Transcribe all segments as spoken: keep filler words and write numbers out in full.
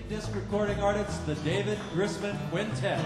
eight-disc recording artists, the David Grisman Quintet.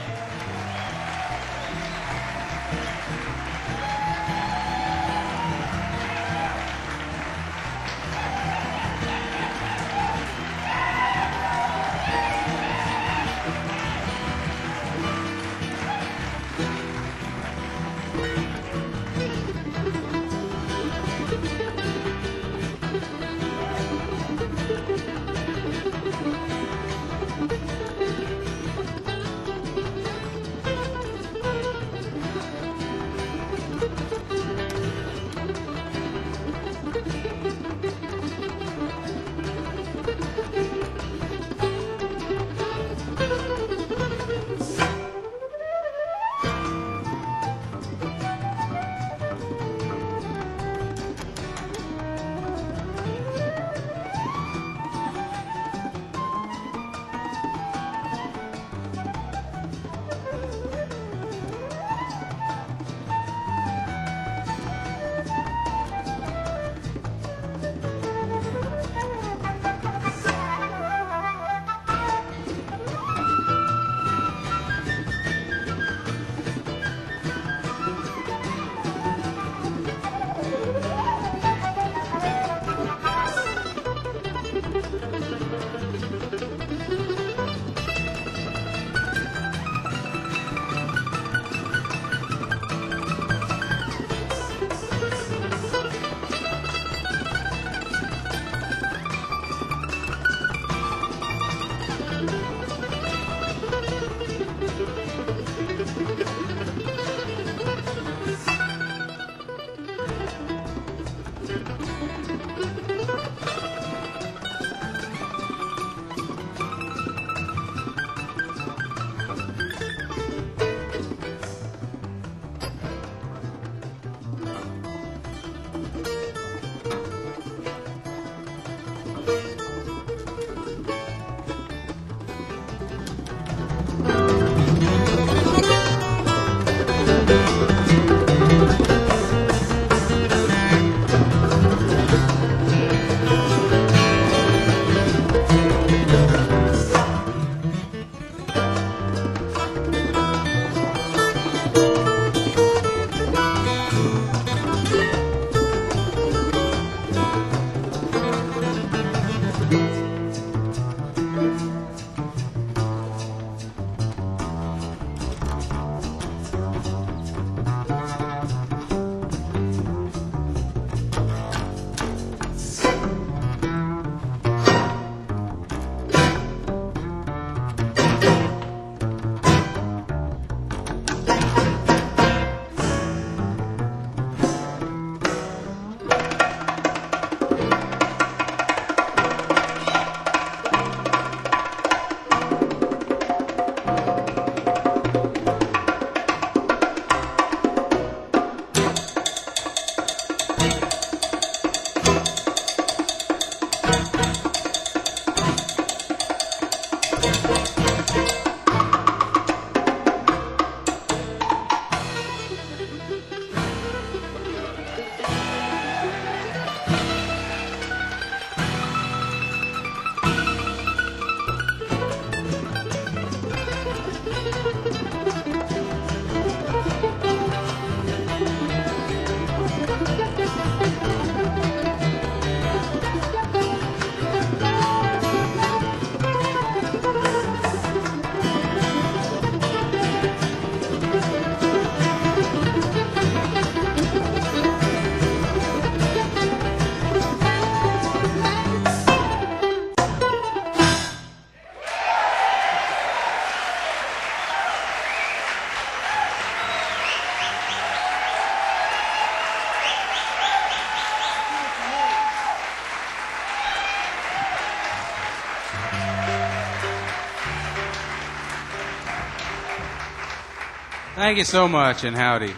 Thank you so much, and howdy.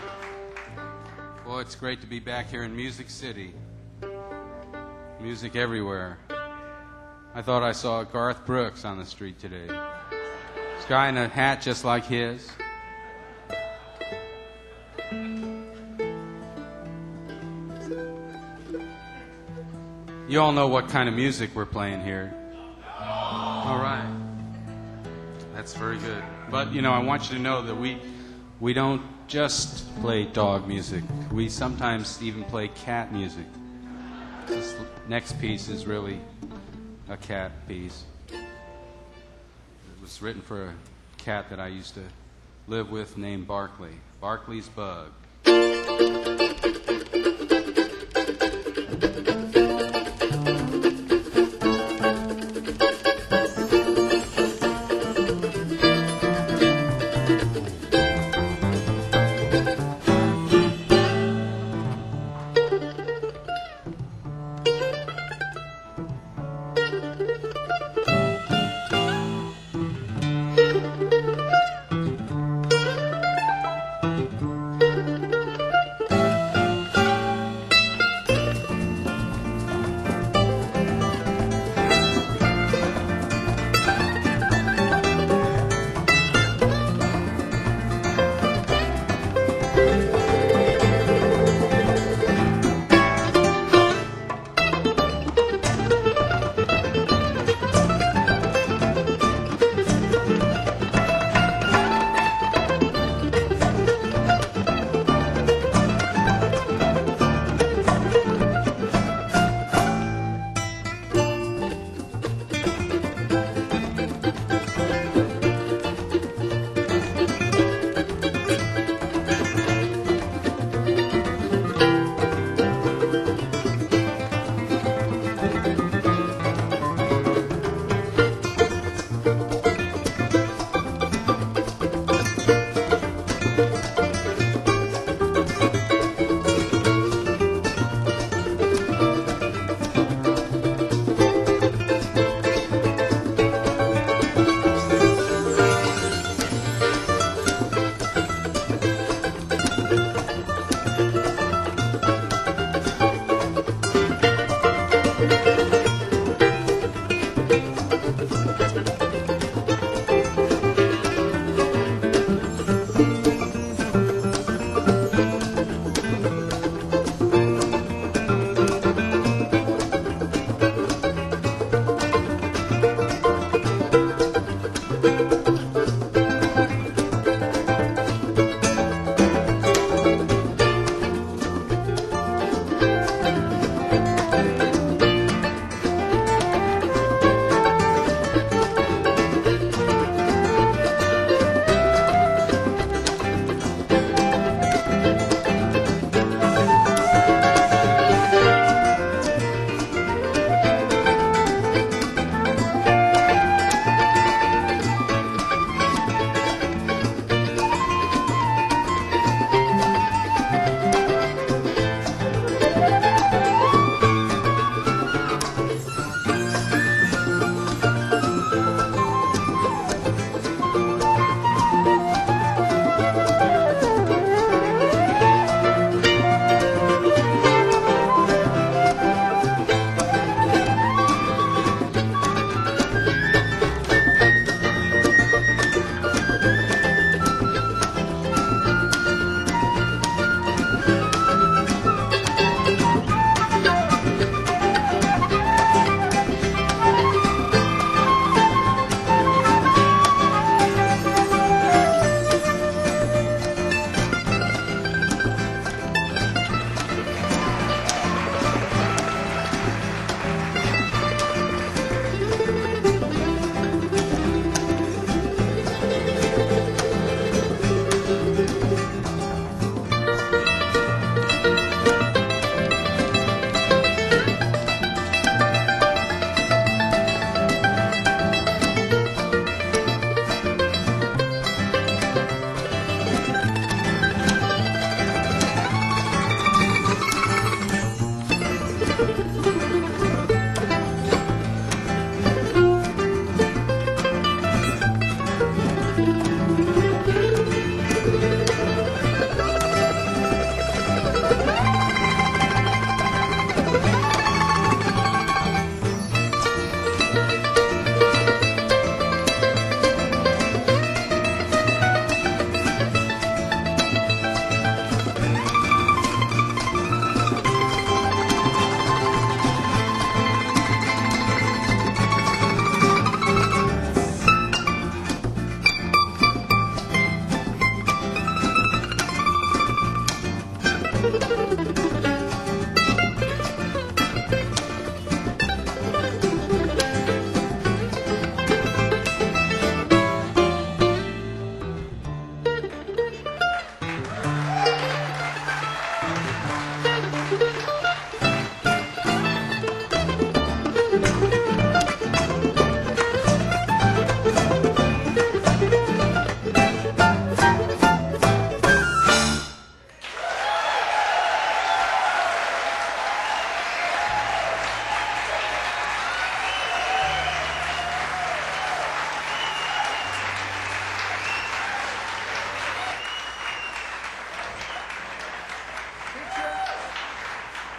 Well, it's great to be back here in Music City. Music everywhere. I thought I saw Garth Brooks on the street today. This guy in a hat just like his. You all know what kind of music we're playing here. All right. That's very good. But, you know, I want you to know that we we don't just play dog music. We sometimes even play cat music. This next piece is really a cat piece. It was written for a cat that I used to live with named Barkley. Barkley's Bug.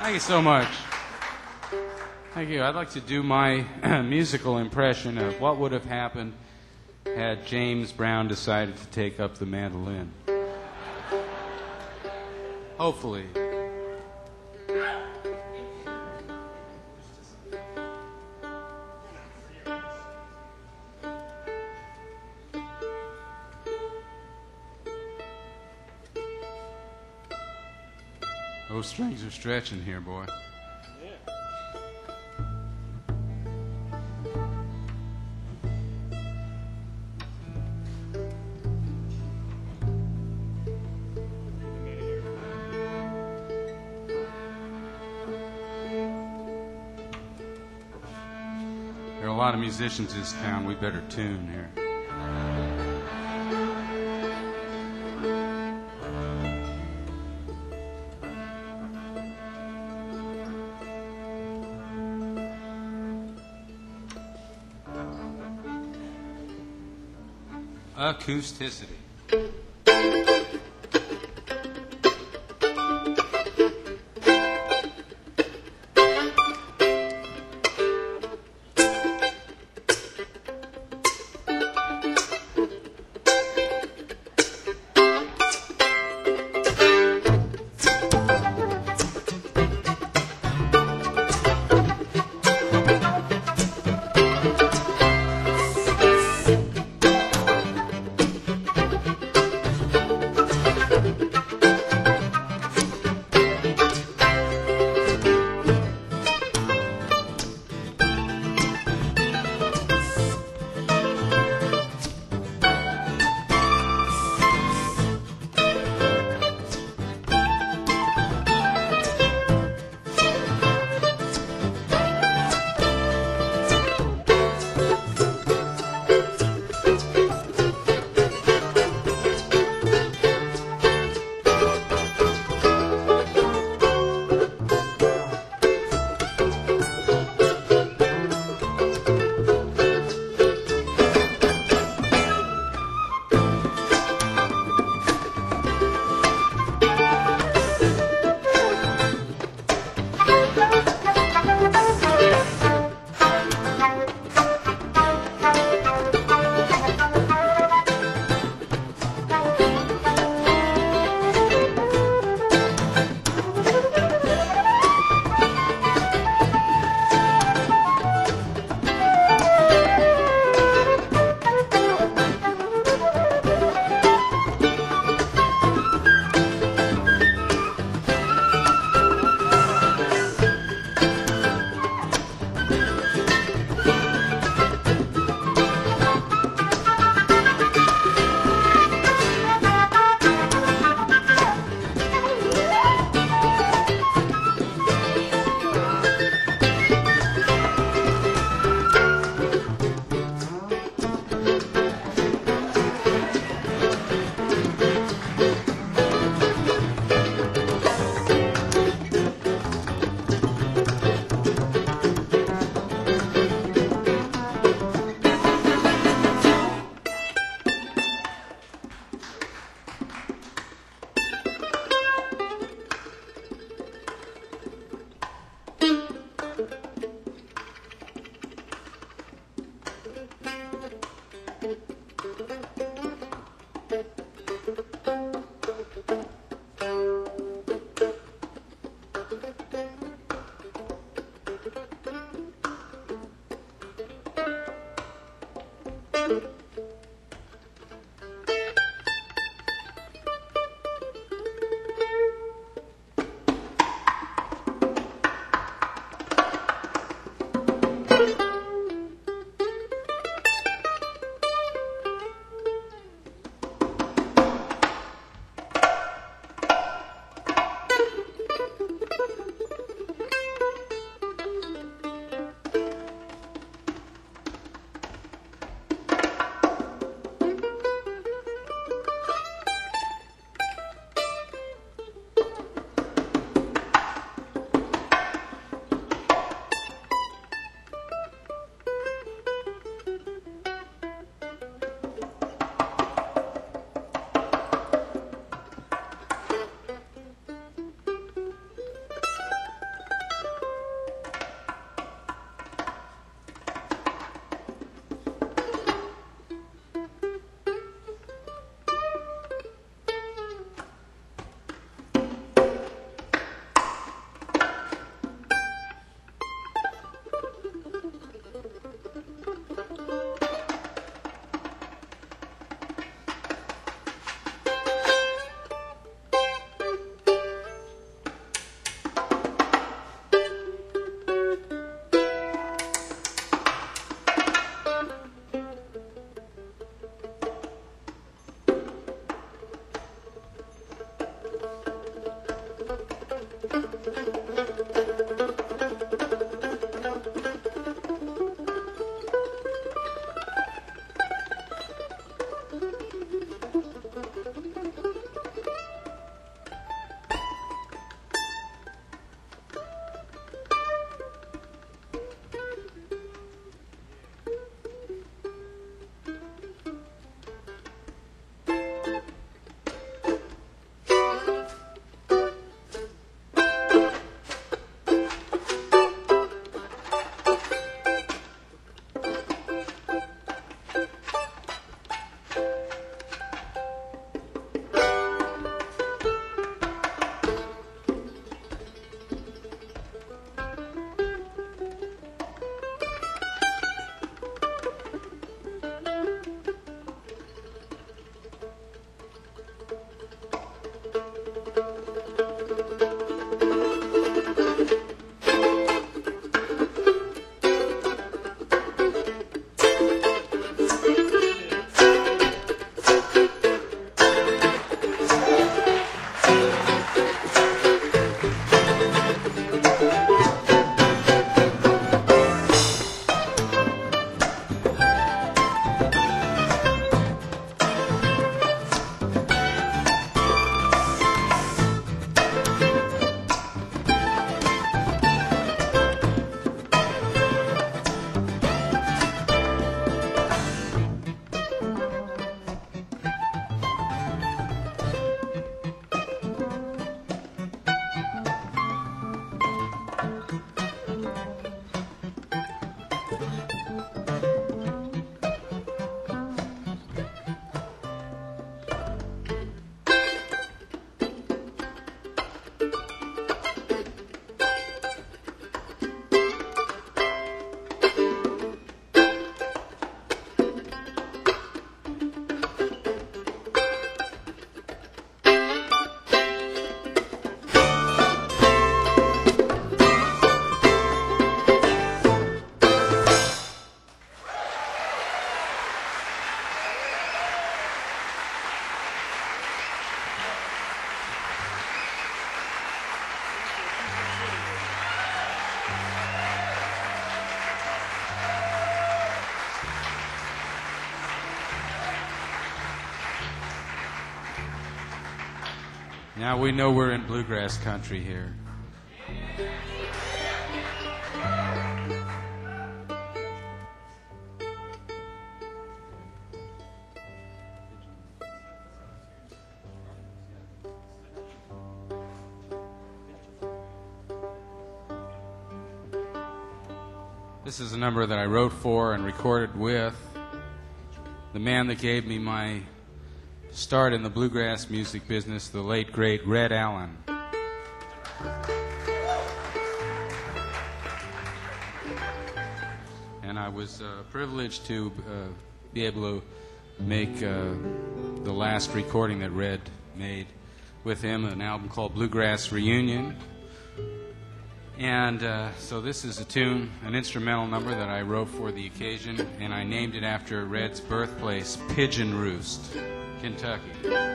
Thank you so much. Thank you. I'd like to do my musical impression of what would have happened had James Brown decided to take up the mandolin. Hopefully. Those strings are stretching here, boy. There are a lot of musicians in this town. We better tune here. Acousticity. Now we know we're in bluegrass country here. This is a number that I wrote for and recorded with the man that gave me my start in the bluegrass music business, the late, great Red Allen. And I was uh, privileged to uh, be able to make uh, the last recording that Red made with him, an album called Bluegrass Reunion. And uh, so this is a tune, an instrumental number that I wrote for the occasion, and I named it after Red's birthplace, Pigeon Roost, Kentucky.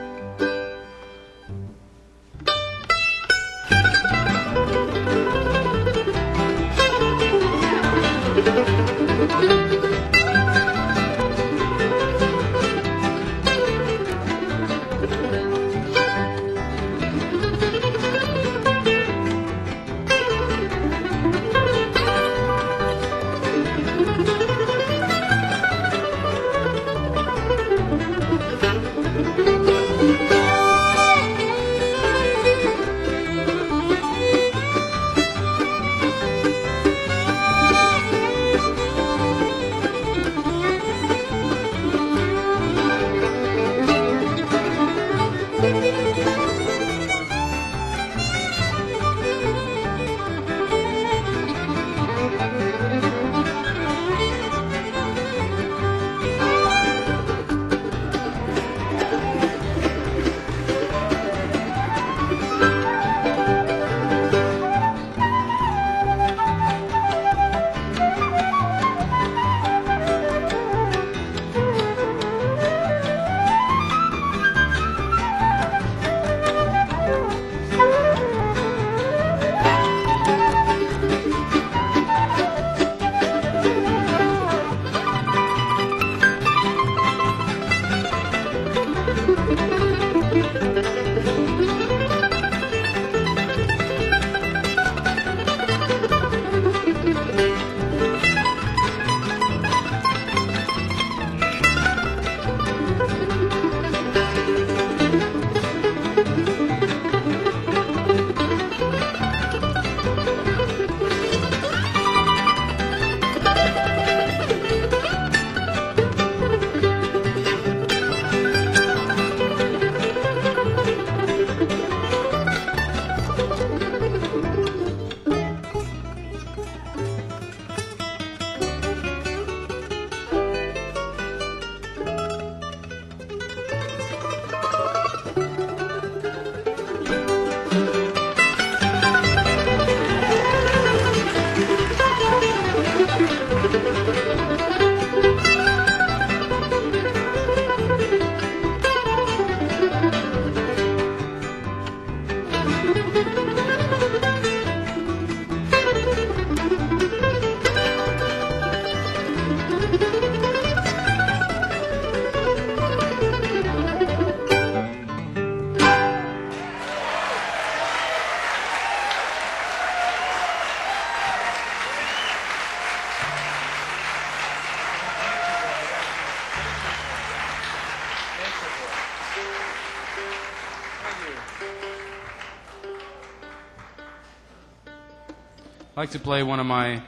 I'd like to play one of my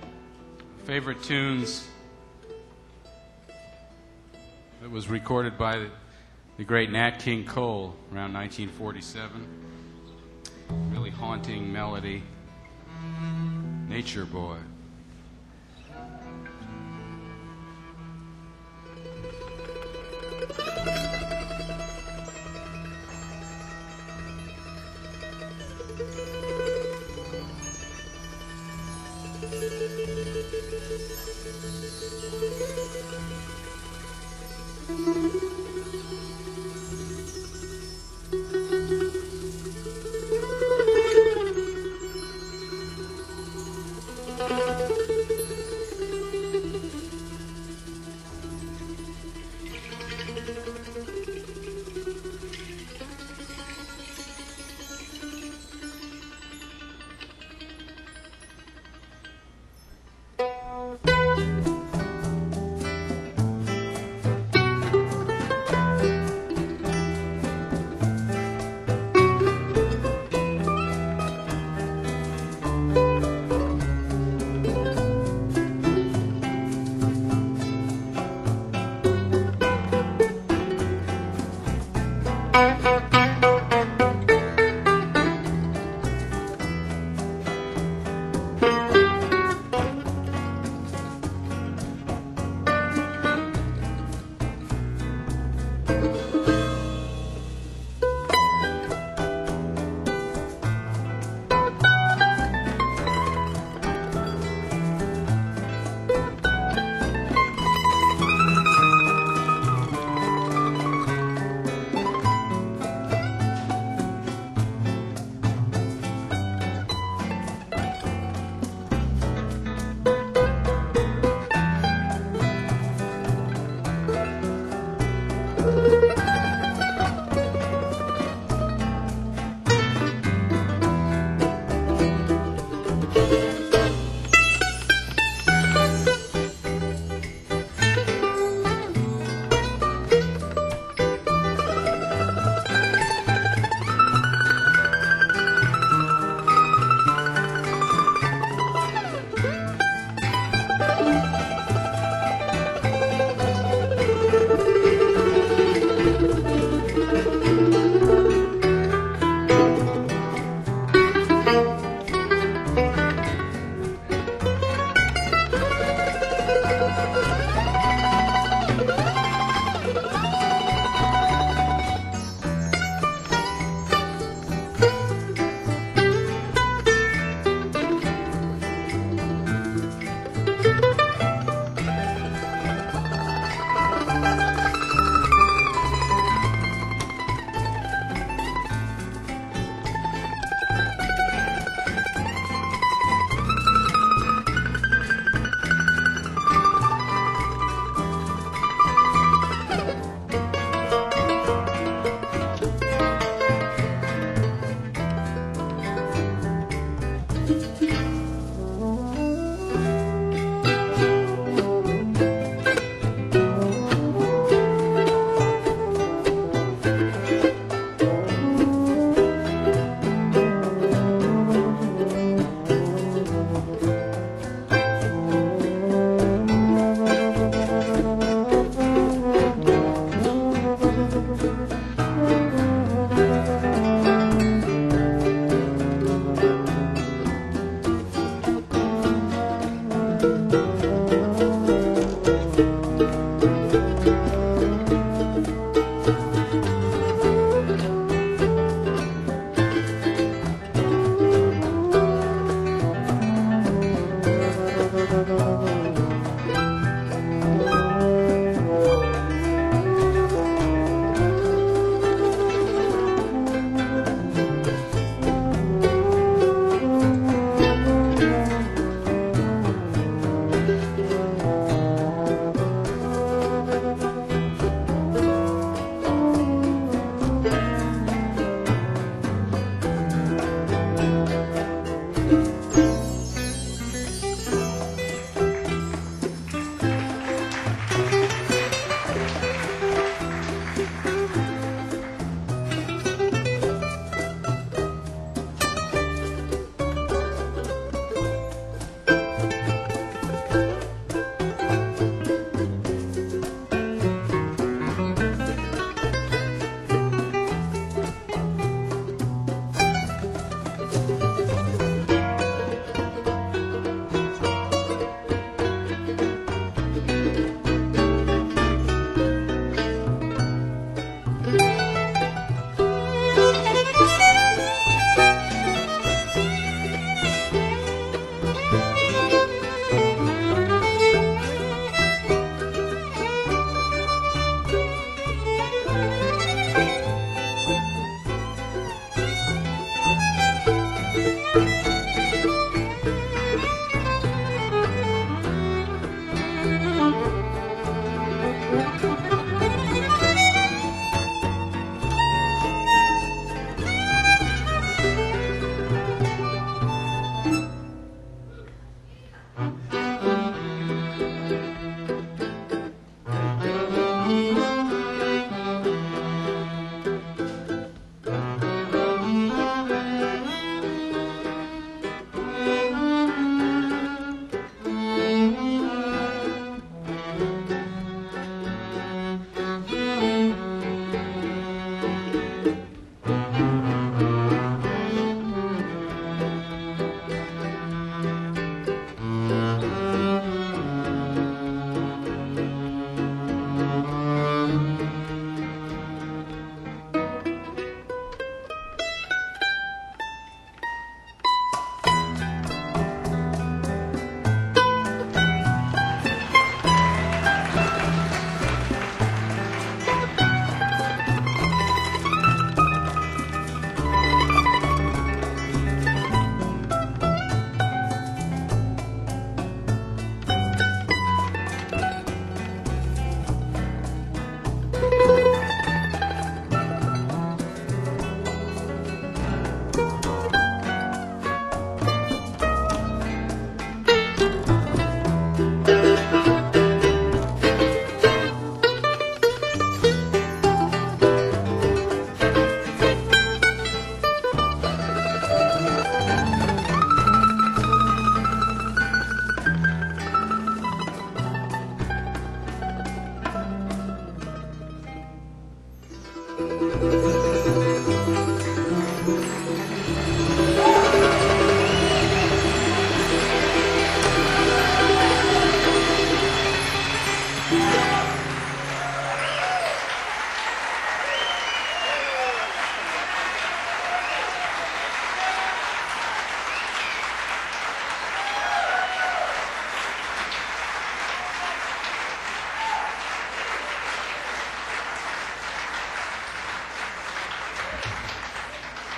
favorite tunes that was recorded by the, the great Nat King Cole around nineteen forty-seven. Really haunting melody. Nature Boy. Thank you.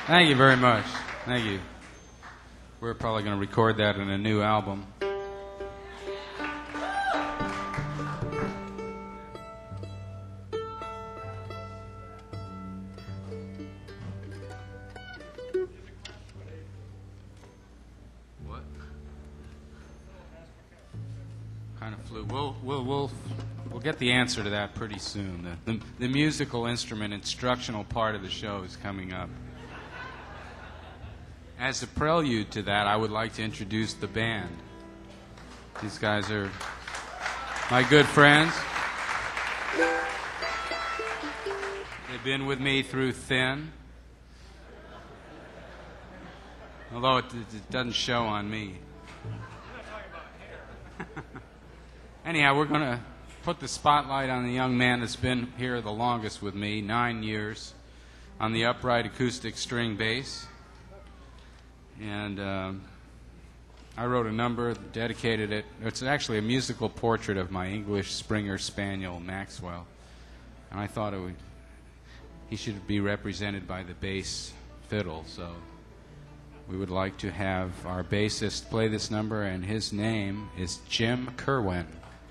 Thank you very much. Thank you. We're probably going to record that in a new album. What? Kind of flew. We'll, we'll, we'll, we'll get the answer to that pretty soon. The, the, the musical instrument instructional part of the show is coming up. As a prelude to that, I would like to introduce the band. These guys are my good friends. They've been with me through Thin, although it, it doesn't show on me. Anyhow, we're going to put the spotlight on the young man that's been here the longest with me, nine years, on the upright acoustic string bass. And um, I wrote a number, dedicated it. It's actually a musical portrait of my English Springer Spaniel, Maxwell. And I thought it would, he should be represented by the bass fiddle. So we would like to have our bassist play this number, and his name is Jim Kerwin.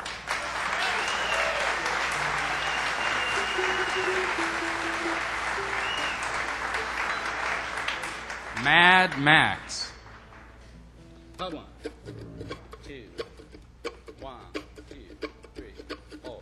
Mad Max. Hold on. Two. One, two, three, four.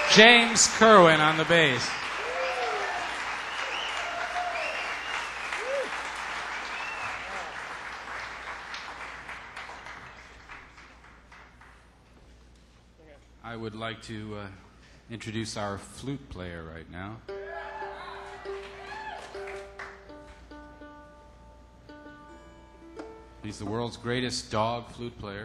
James Kerwin on the bass. I would like to uh, introduce our flute player right now. He's the world's greatest dog flute player.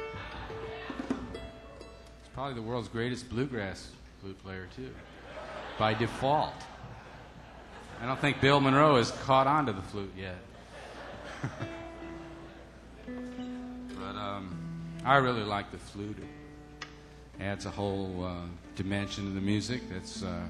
He's probably the world's greatest bluegrass flute player, too, by default. I don't think Bill Monroe has caught on to the flute yet. But um, I really like the flute. It adds a whole uh, dimension to the music that's uh,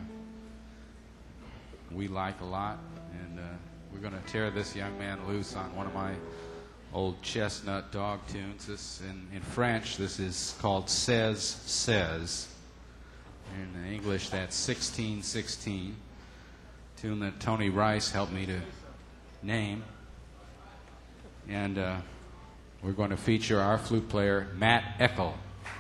we like a lot. And uh, we're going to tear this young man loose on one of my old chestnut dog tunes. This in, in French, this is called Says Says. In English, that's sixteen sixteen. Tune that Tony Rice helped me to name. And uh, we're going to feature our flute player, Matt Eckel.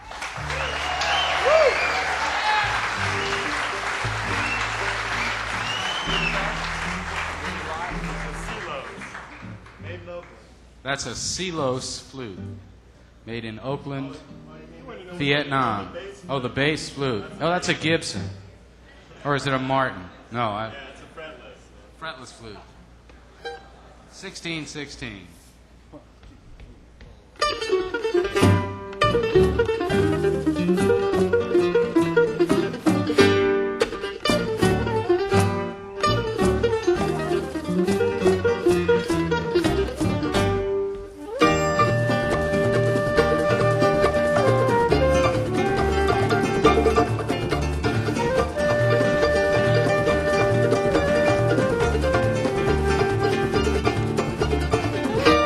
That's a Celos flute, made in Oakland, Vietnam. Oh, the bass flute. Oh, that's a Gibson. Or is it a Martin? No, I... Yeah, it's a fretless. Fretless flute. sixteen sixteen. Thank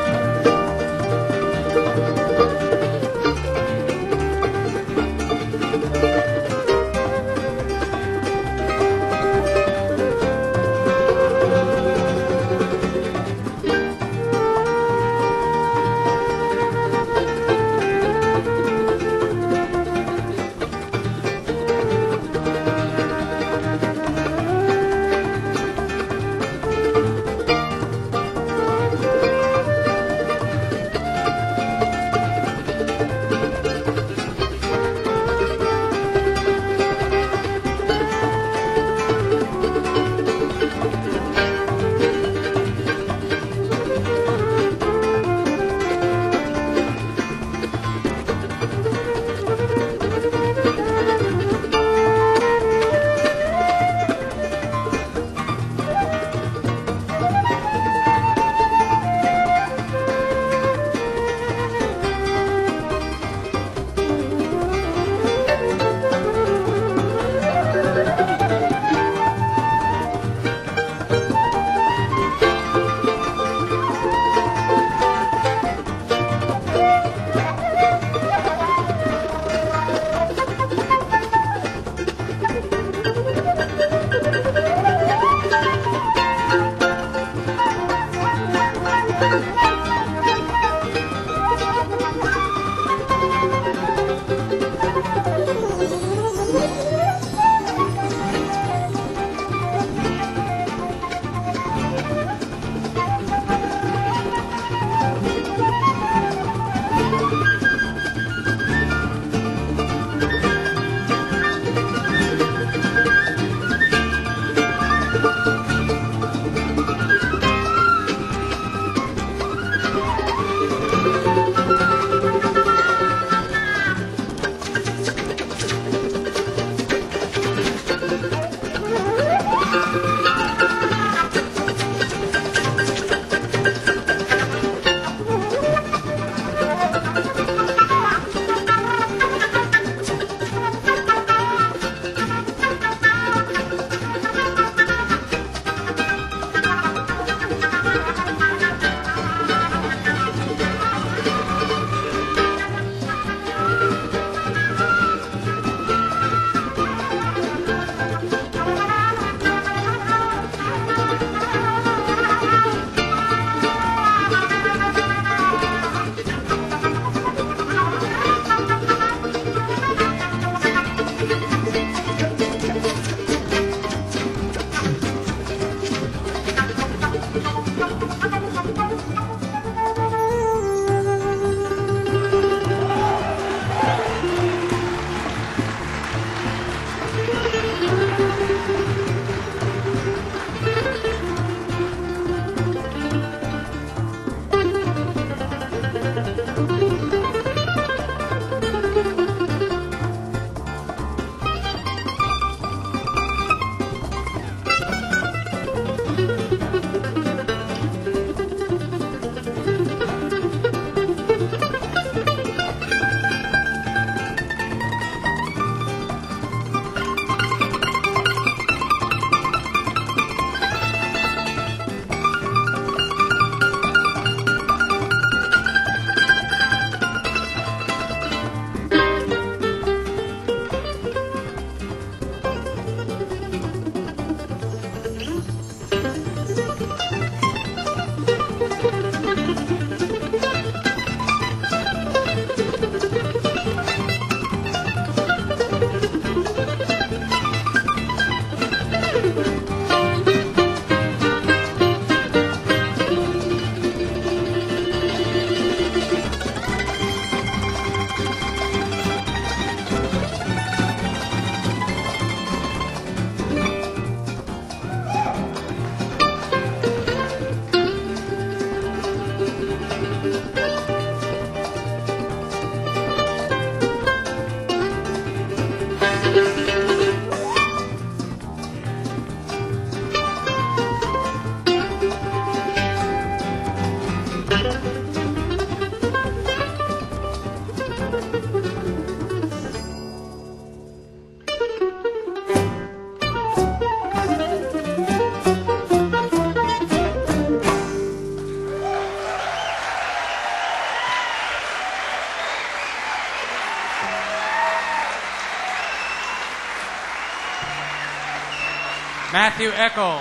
Matthew Eckel.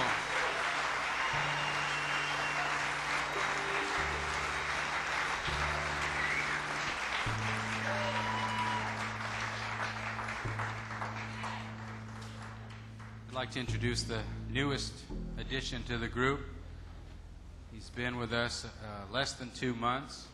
I'd like to introduce the newest addition to the group. He's been with us uh, less than two months.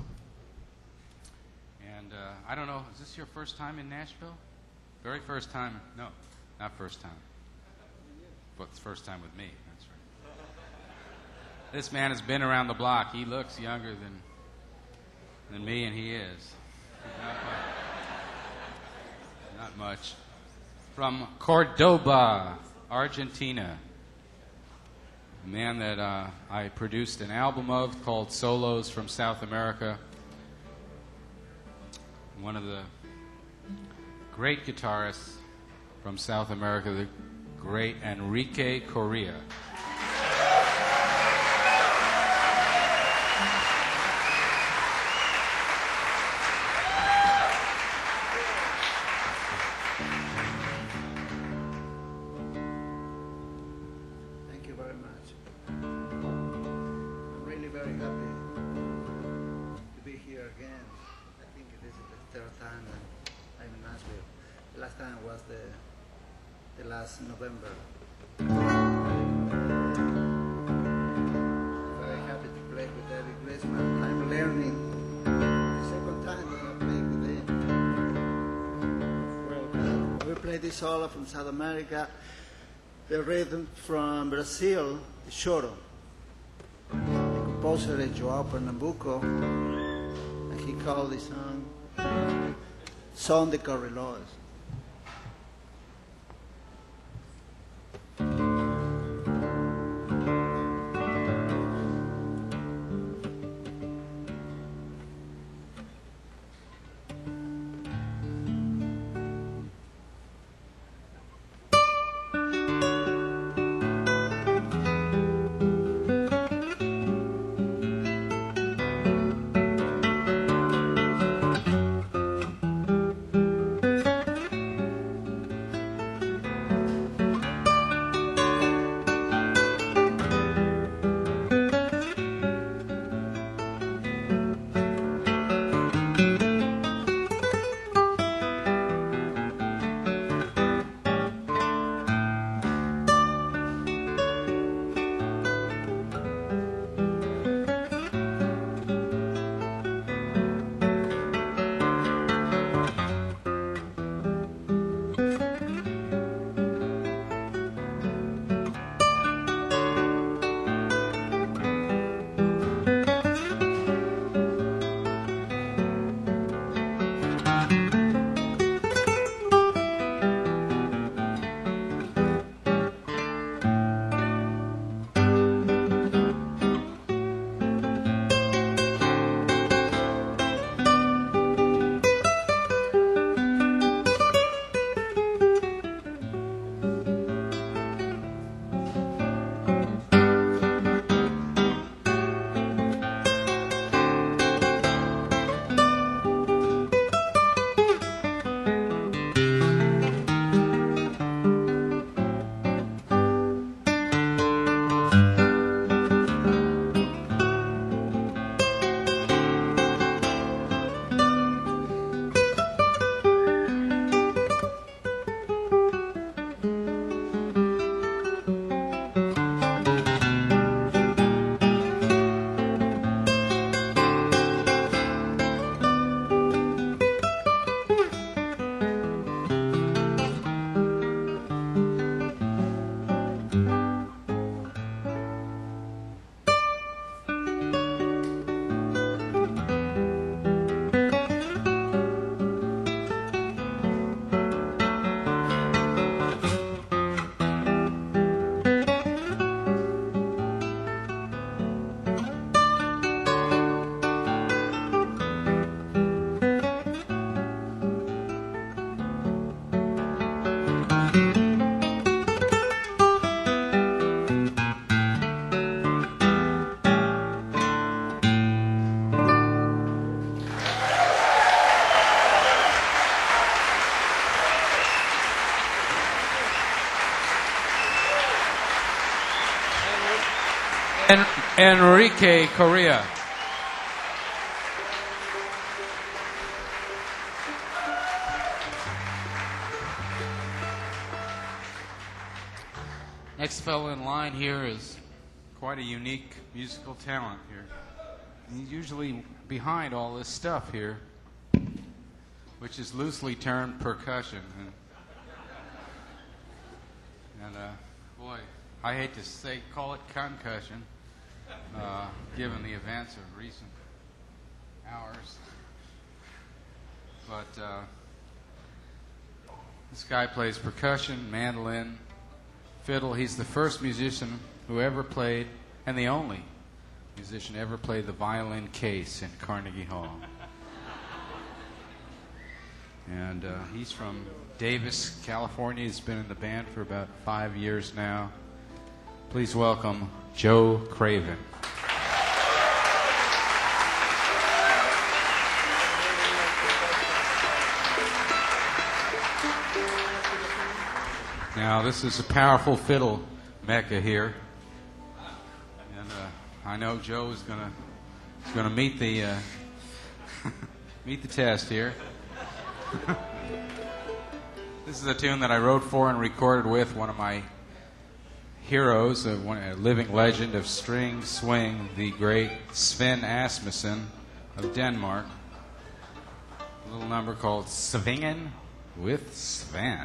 And uh, I don't know, is this your first time in Nashville? Very first time? No, not first time. But it's first time with me, that's right. This man has been around the block. He looks younger than, than me, and he is. Not much. Not much. From Cordoba, Argentina. A man that uh, I produced an album of called Solos from South America. One of the great guitarists from South America, the great Enrique Correa. Thank you very much. I'm really very happy to be here again. I think this is the third time that I'm in Nashville. The last time was the the last November. Very happy to play with David Grisman. I'm learning the second time that I play with him. Well, we play this solo from South America. The rhythm from Brazil, the choro. The composer is João Pernambuco, and he called the song Son de Correloes. En- Enrique Correa. Next fellow in line here is Quite a unique musical talent here. He's usually behind all this stuff here, which is loosely termed percussion. And, and uh, boy, I hate to say, call it concussion, uh, given the events of recent hours. But uh, this guy plays percussion, mandolin, fiddle. He's the first musician who ever played, and the only musician ever played the violin case in Carnegie Hall. And uh, he's from Davis, California. He's been in the band for about five years now. Please welcome Joe Craven. Now, this is a powerful fiddle mecca here. And uh, I know Joe is going to is going to meet the uh, meet the test here. This is a tune that I wrote for and recorded with one of my heroes, a, one, a living legend of string swing, the great Sven Asmussen of Denmark. A little number called Svingen with Sven.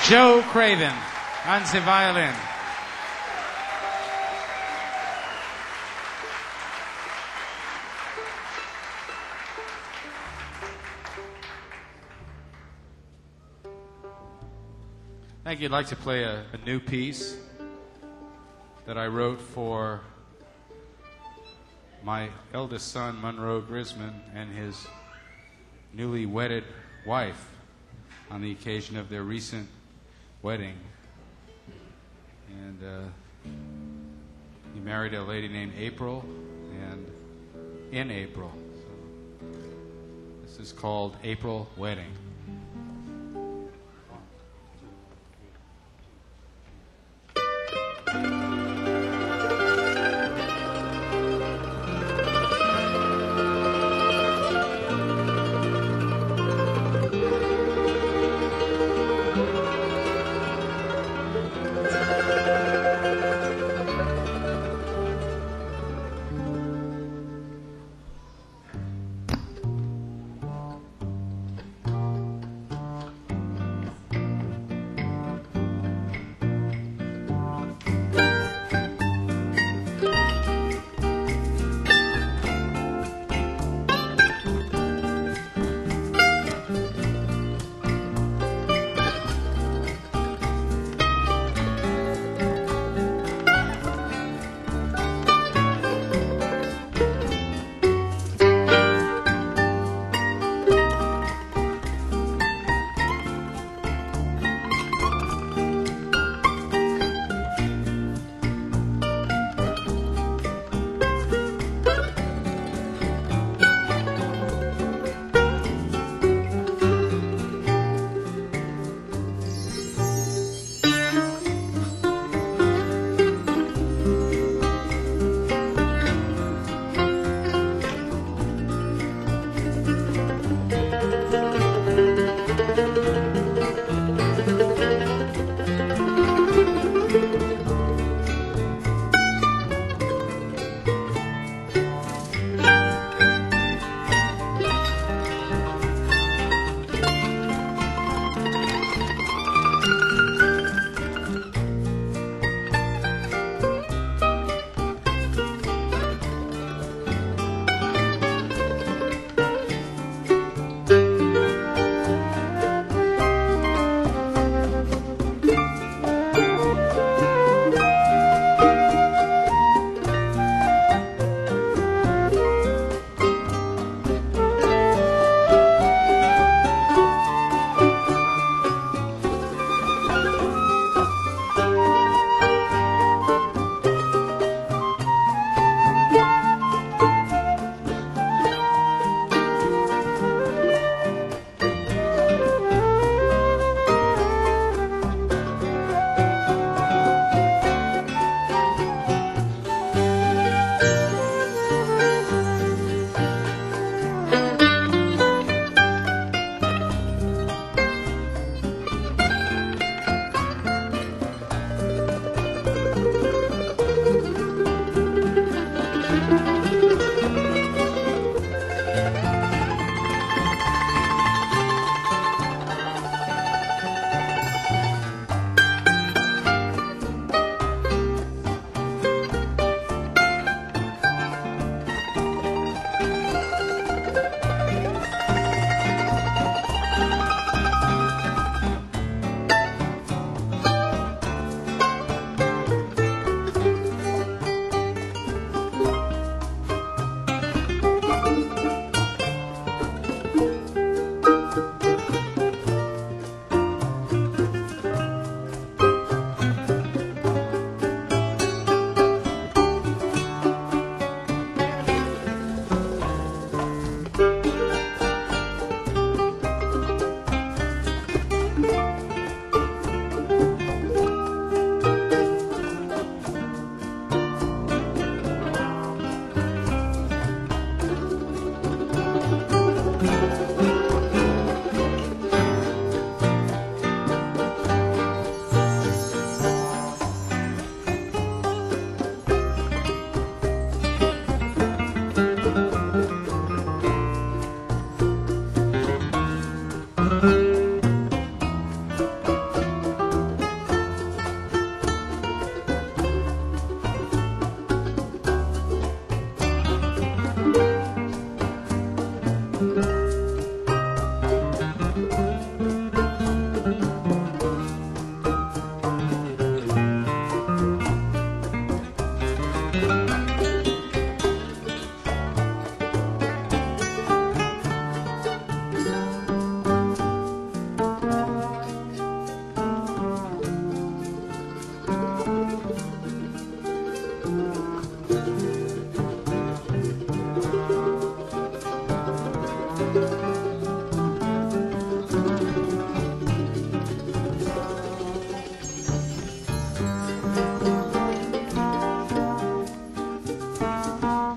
Joe Craven on the violin. Thank you. I'd like to play a, a new piece that I wrote for my eldest son, Monroe Grisman, and his newly wedded wife on the occasion of their recent wedding. And uh, he married a lady named April, and in April. So this is called April Wedding.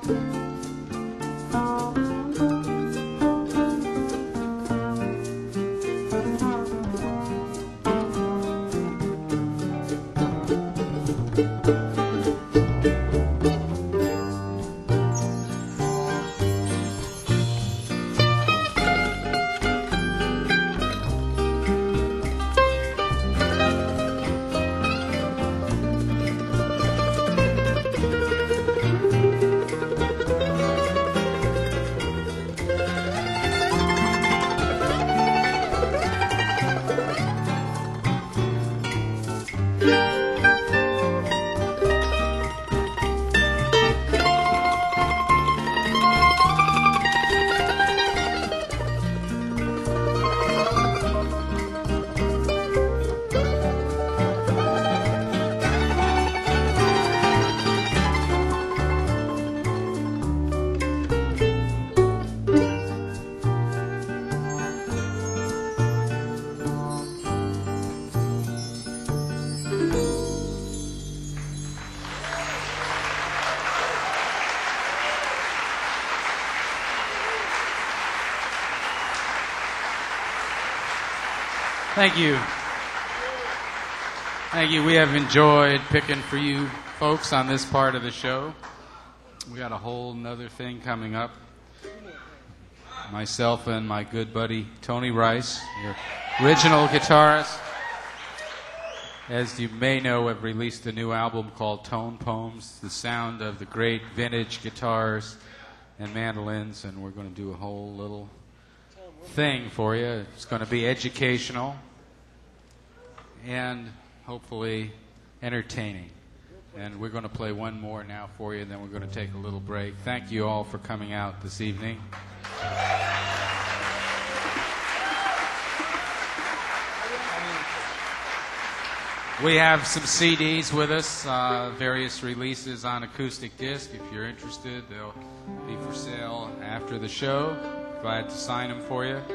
Thank you. Thank you. We have enjoyed picking for you folks on this part of the show. We got a whole nother thing coming up. Myself and my good buddy Tony Rice, your original guitarist, as you may know, have released a new album called Tone Poems, the sound of the great vintage guitars and mandolins, and we're going to do a whole little thing for you. It's going to be educational and hopefully entertaining. And we're going to play one more now for you, and then we're going to take a little break. Thank you all for coming out this evening. We have some C Ds with us, uh, various releases on acoustic disc. If you're interested, they'll be for sale after the show. Glad to sign them for you.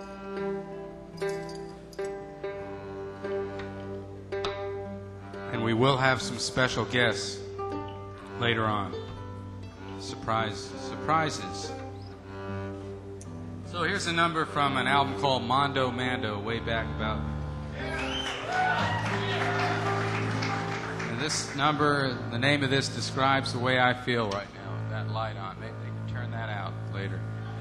And we will have some special guests later on. Surprise, surprises. So here's a number from an album called Mondo Mando, way back about... And this number, the name of this describes the way I feel right now. That light on, maybe they can turn that out later.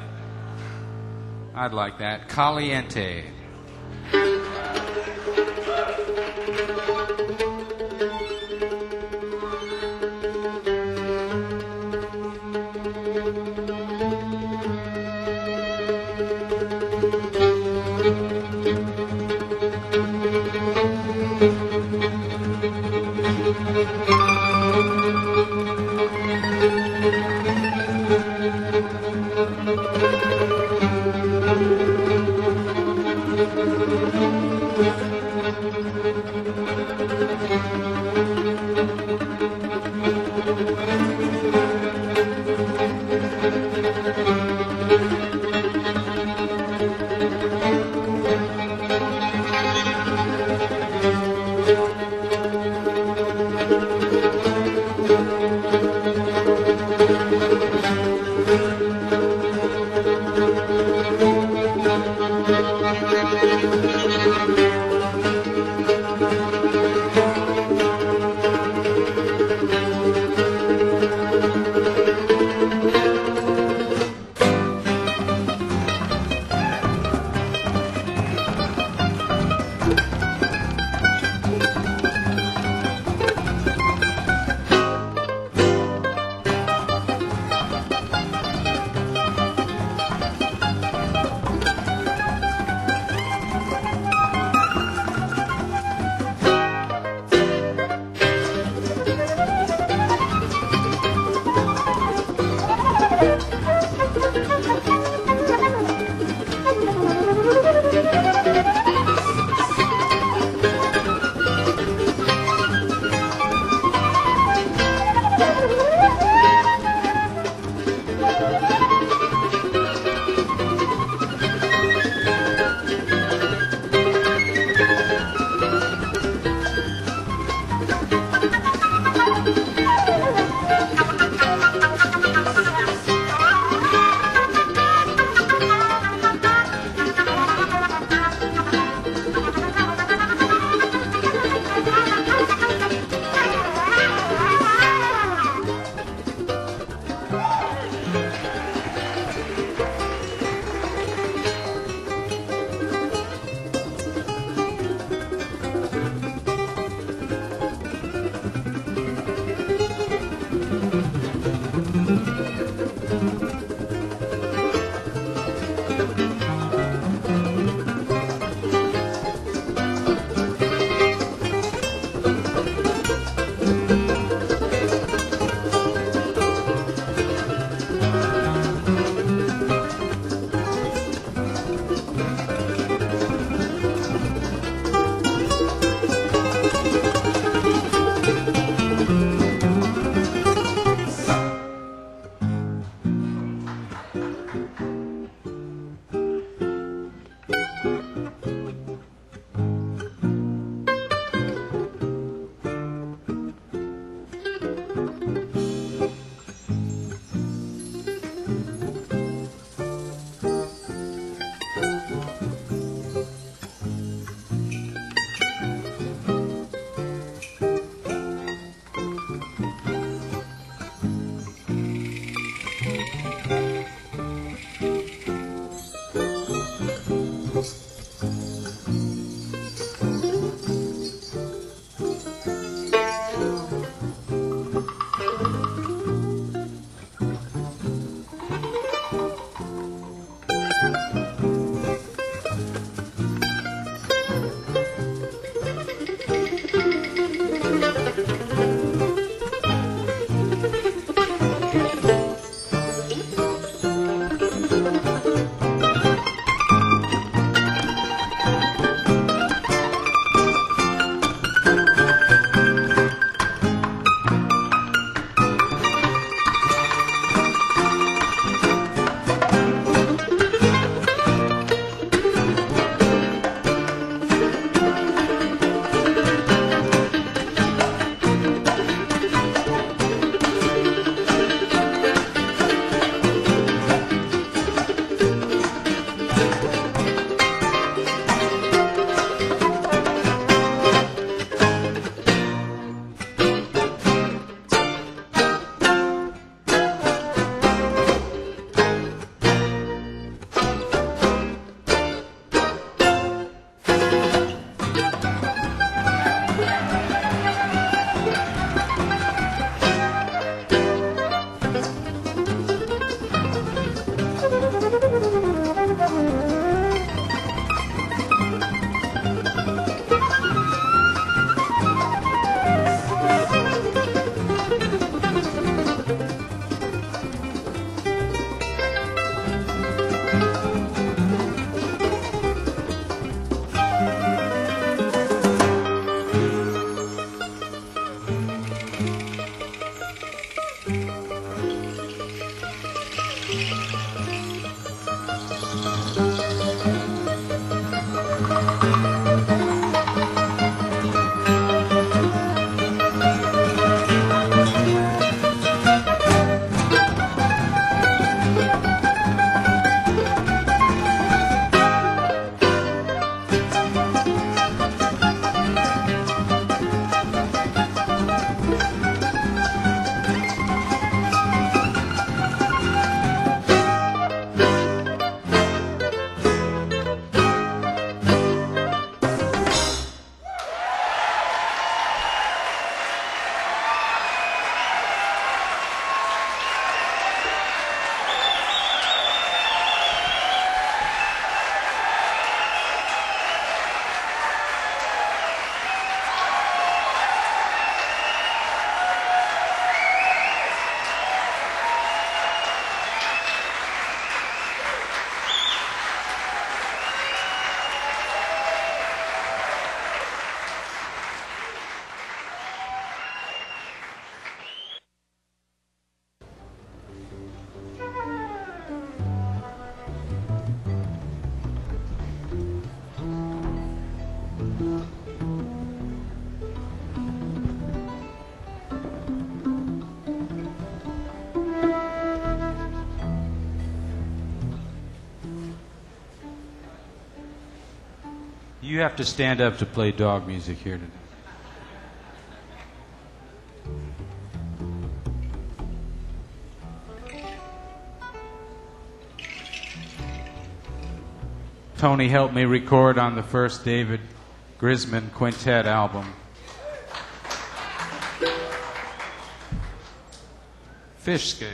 I'd like that. Caliente. You have to stand up to play dog music here today. Tony helped me record on the first David Grisman Quintet album. Fish Scale.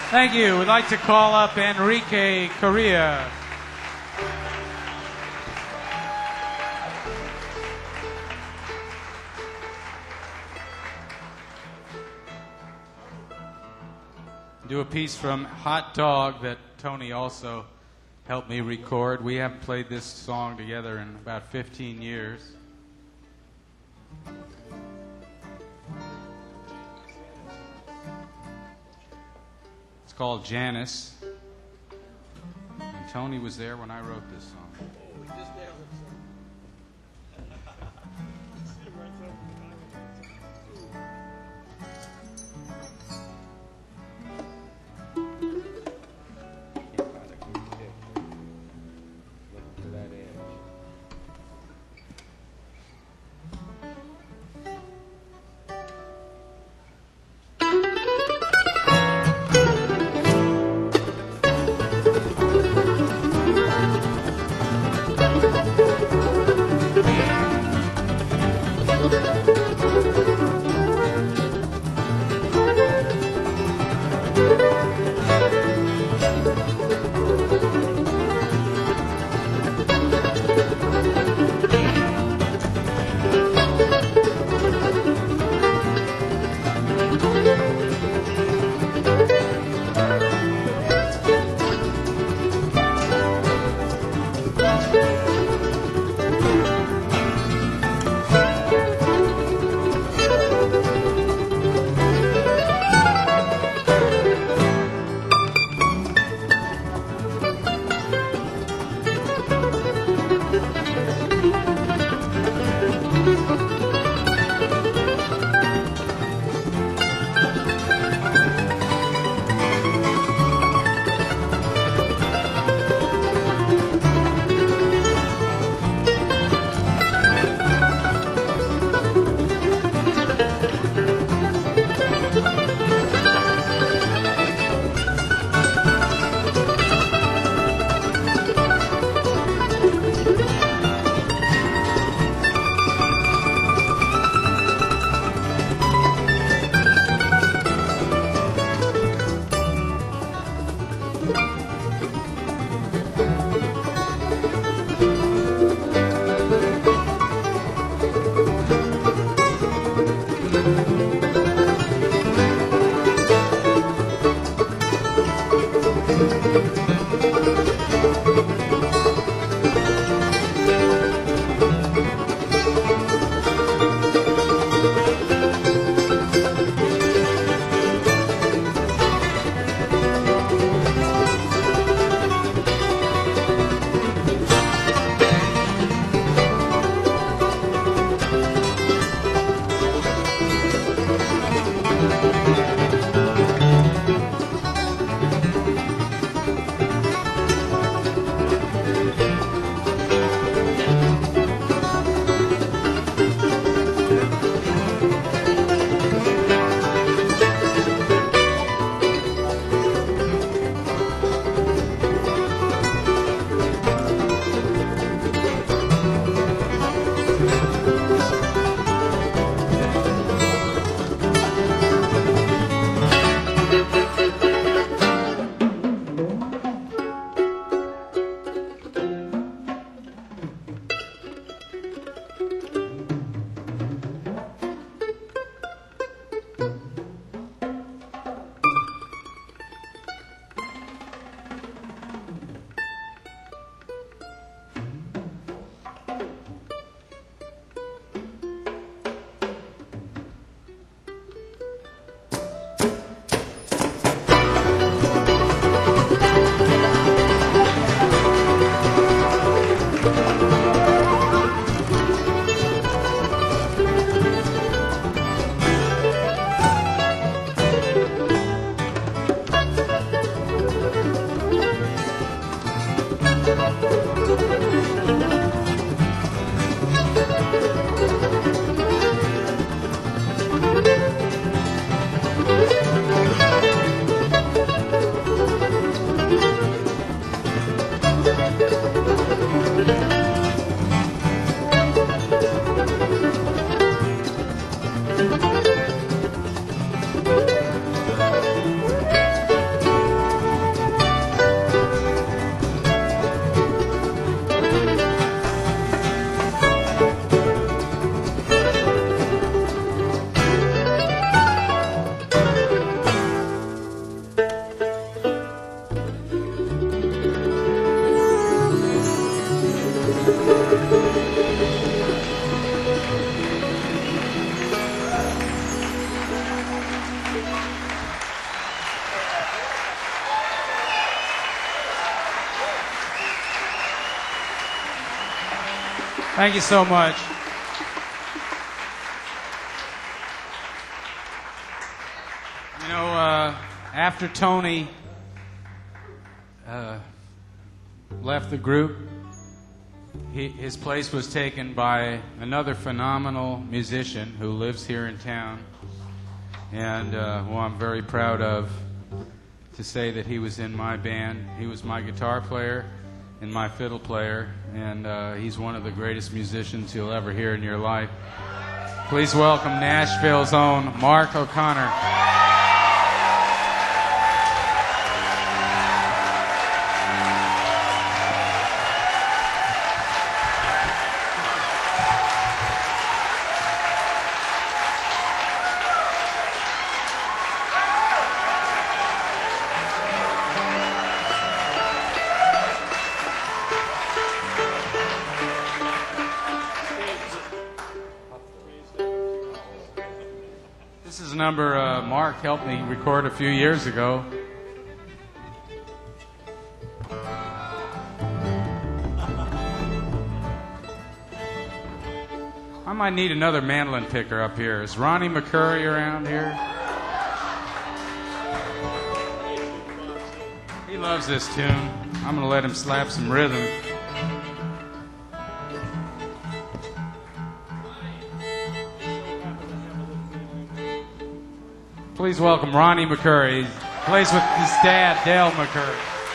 Thank you. We'd like to call up Enrique Correa. Do a piece from Hot Dog that Tony also helped me record. We haven't played this song together in about fifteen years. It's called Janice. And Tony was there when I wrote this song. Thank you. Thank you so much. You know, uh, after Tony uh, left the group, he, his place was taken by another phenomenal musician who lives here in town, and uh, who I'm very proud of to say that he was in my band. He was my guitar player and my fiddle player, and uh, he's one of the greatest musicians you'll ever hear in your life. Please welcome Nashville's own Mark O'Connor. This is a number uh, Mark helped me record a few years ago. I might need another mandolin picker up here. Is Ronnie McCurry around here? He loves this tune. I'm going to let him slap some rhythm. Please welcome Ronnie McCurry. He plays with his dad, Dale McCurry.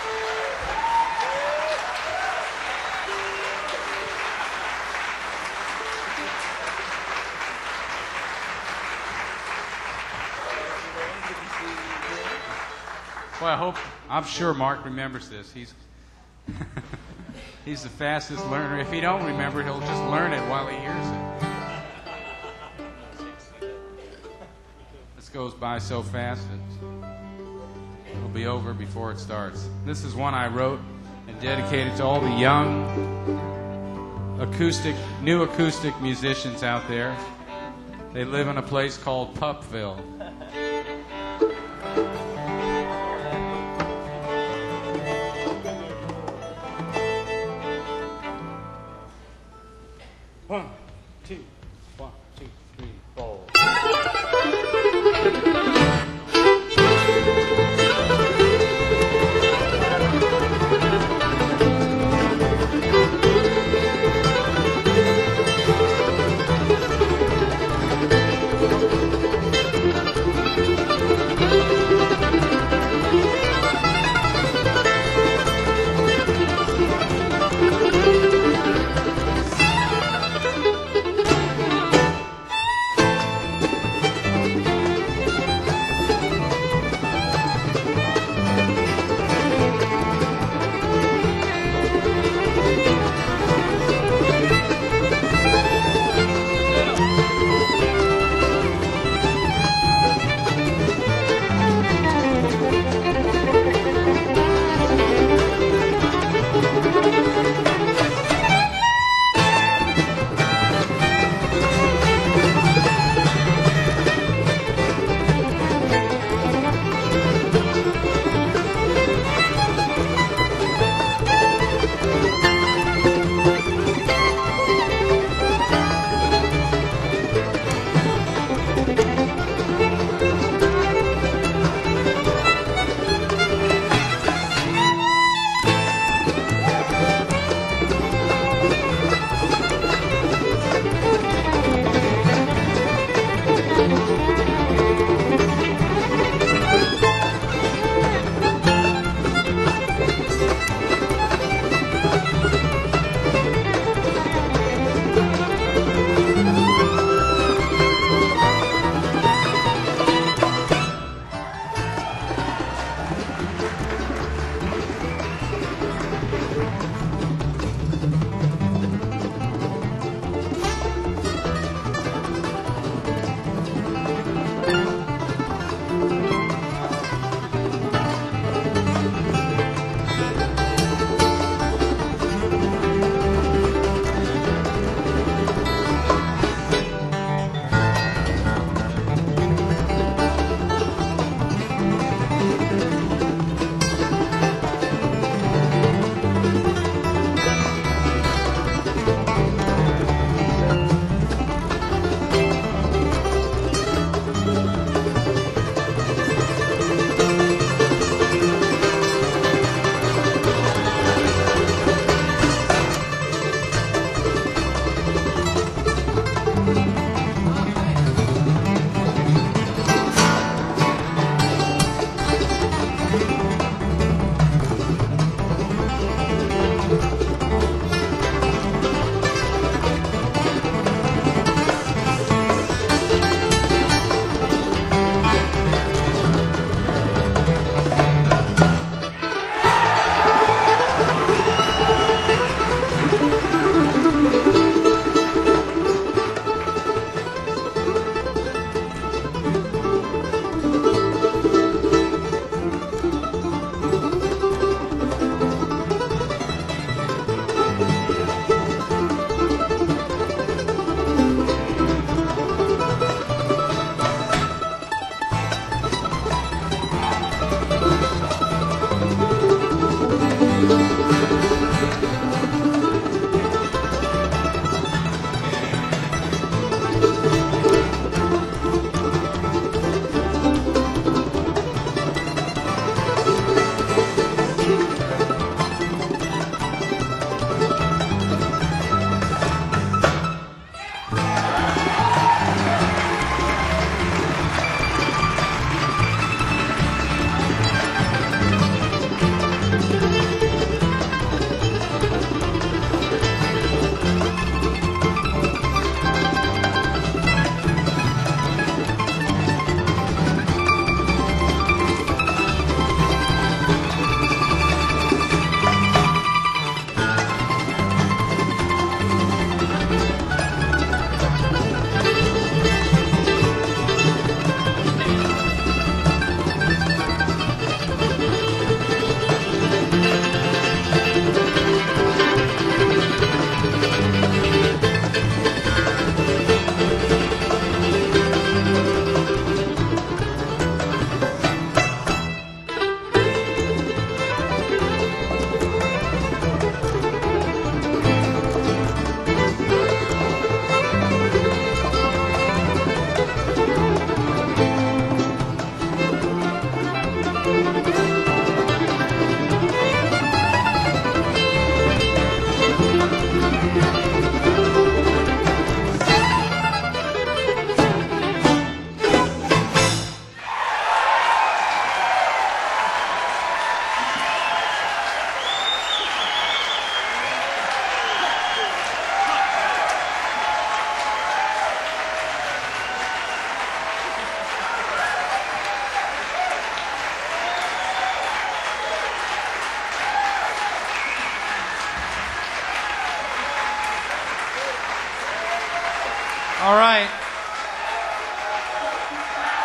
Well, I hope, I'm sure Mark remembers this. He's he's the fastest learner. If he don't remember, he'll just learn it while he hears it. This goes by so fast, it, it'll be over before it starts. This is one I wrote and dedicated to all the young acoustic, new acoustic musicians out there. They live in a place called Pupville. One, two, one, two, three, four.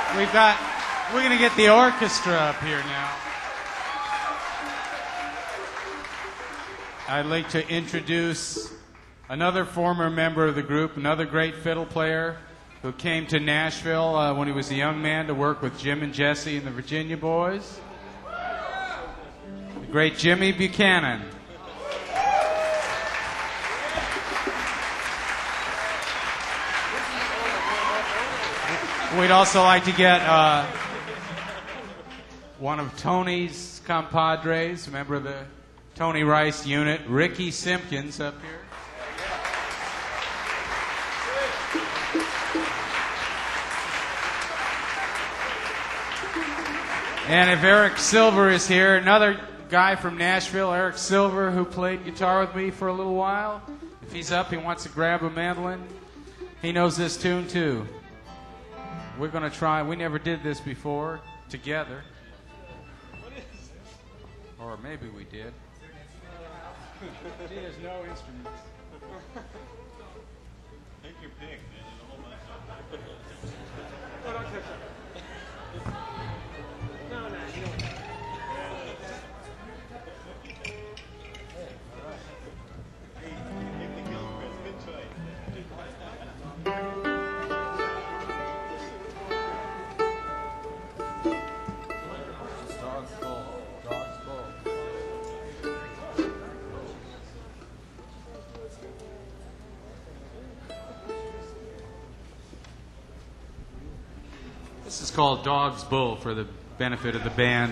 We've got, we're going to get the orchestra up here now. I'd like to introduce another former member of the group, another great fiddle player who came to Nashville uh, when he was a young man to work with Jim and Jesse and the Virginia Boys. The great Jimmy Buchanan. We'd also like to get uh, one of Tony's compadres, a member of the Tony Rice unit, Ricky Simpkins, up here. And if Eric Silver is here, another guy from Nashville, Eric Silver, who played guitar with me for a little while. If he's up, he wants to grab a mandolin. He knows this tune too. We're going to try. We never did this before together. Or maybe we did. Gee, there's no instruments. Take your pick, man. There's a whole bunch of them. No, no, you don't. Pick the Gilchrist. Good choice. Dog's full. Dog's full. This is called Dog's Bull for the benefit of the band.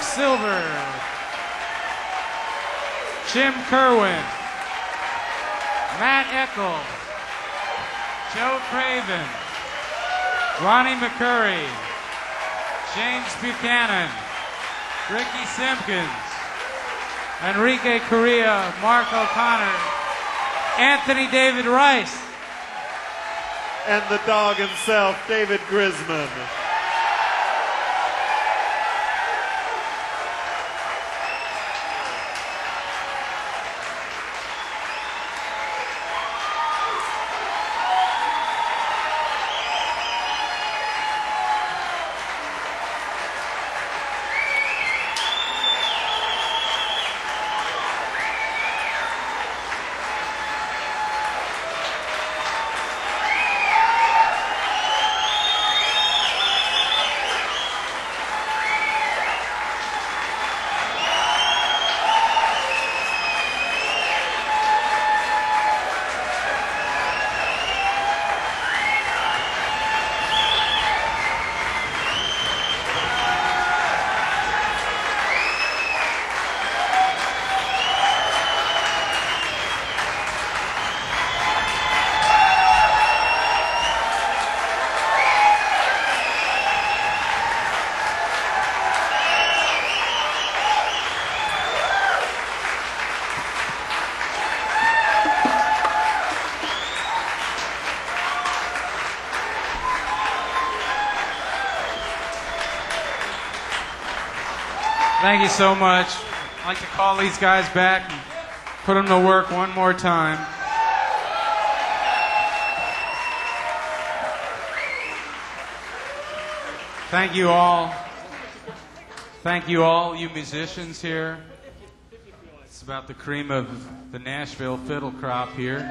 Silver, Jim Kerwin, Matt Eckel, Joe Craven, Ronnie McCurry, James Buchanan, Ricky Simpkins, Enrique Correa, Mark O'Connor, Anthony David Rice, And the dog himself, David Grisman. Thank you so much. I'd like to call these guys back and put them to work one more time. Thank you all. Thank you all, you musicians here. It's about the cream of the Nashville fiddle crop here.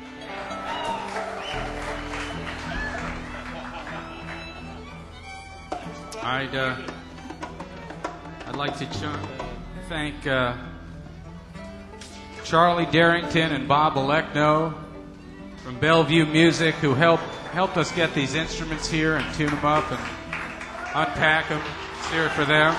I'd, uh, I'd like to ch- thank uh, Charlie Darrington and Bob Alekno from Bellevue Music, who helped helped us get these instruments here and tune them up and unpack them. Let's hear it for them.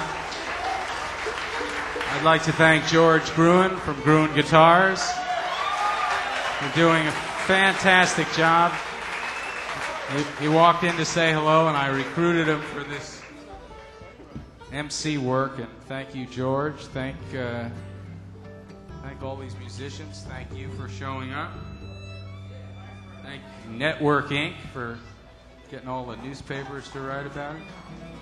I'd like to thank George Gruen from Gruen Guitars for doing a fantastic job. He, he walked in to say hello, and I recruited him for this M C work. And thank you, George. Thank, uh, thank all these musicians. Thank you for showing up. Thank Network Incorporated for getting all the newspapers to write about it.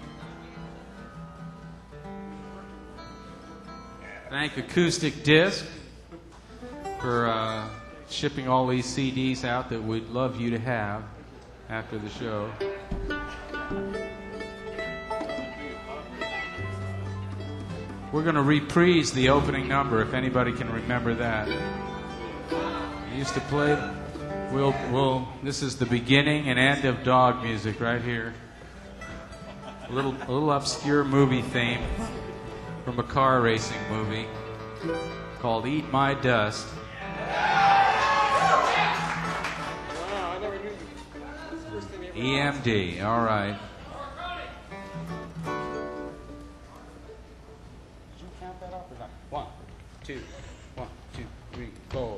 Thank Acoustic Disc for uh, shipping all these C Ds out that we'd love you to have after the show. We're going to reprise the opening number, if anybody can remember that. We used to play. We'll, we'll, this is the beginning and end of Dog Music right here. A little, a little obscure movie theme from a car racing movie called Eat My Dust. E M D, all right. Did you count that off or not? One, two, one, two, three, four.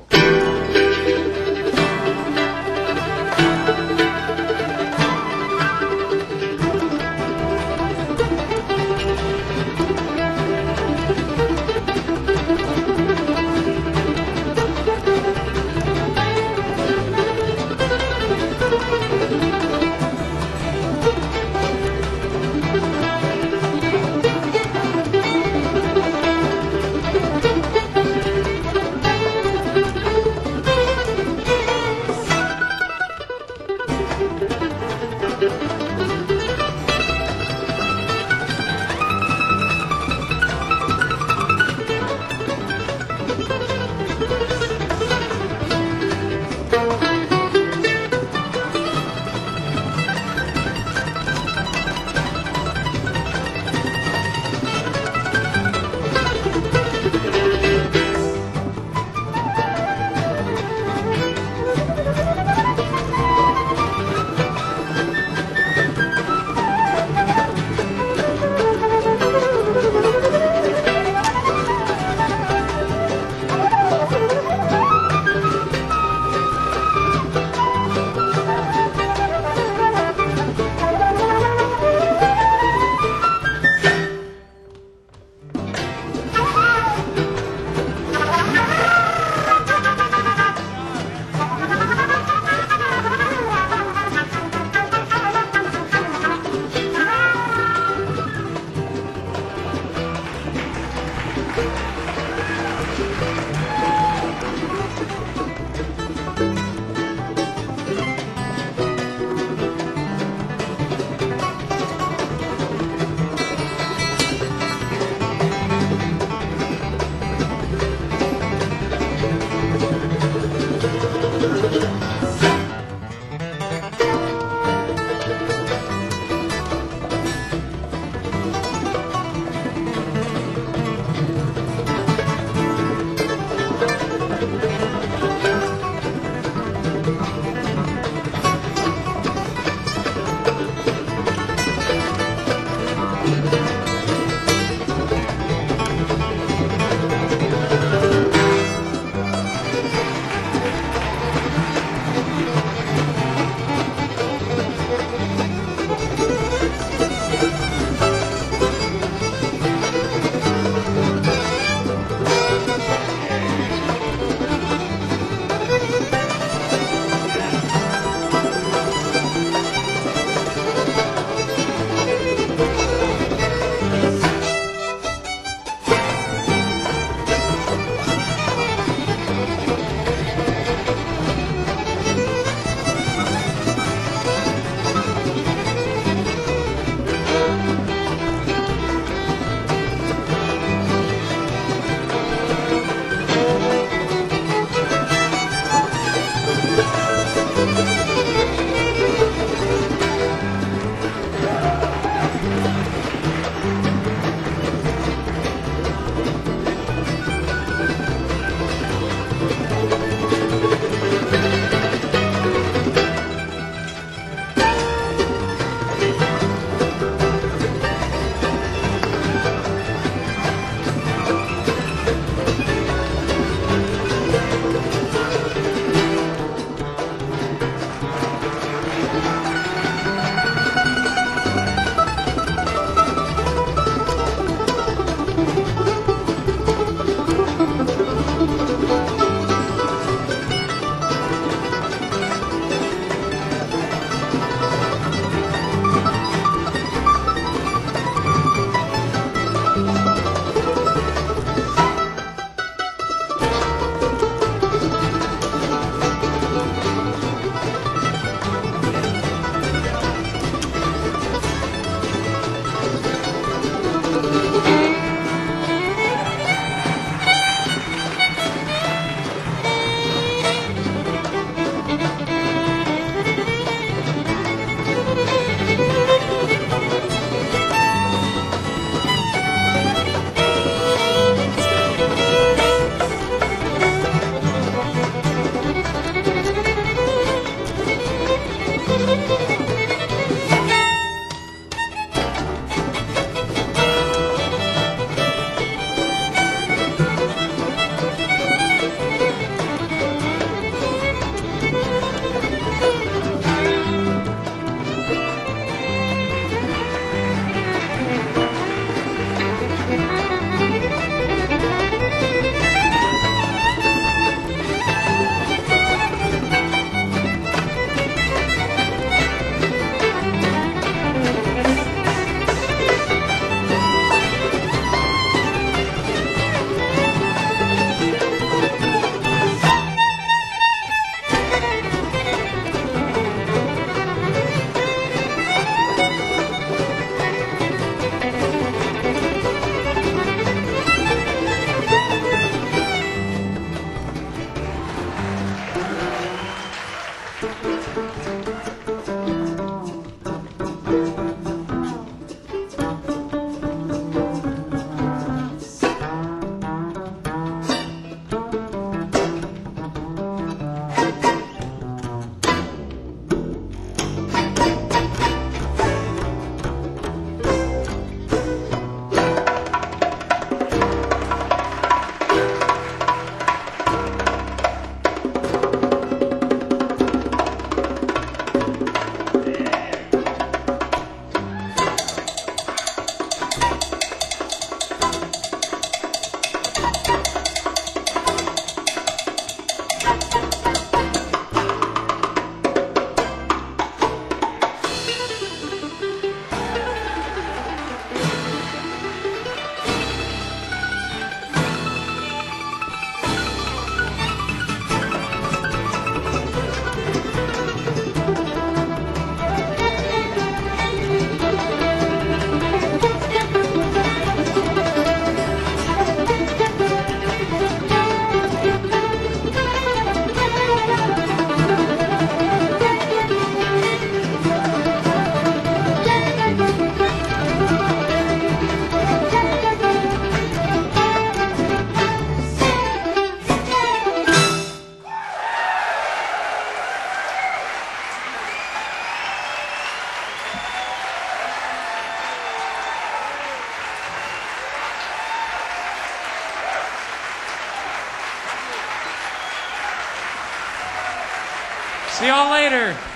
See y'all later.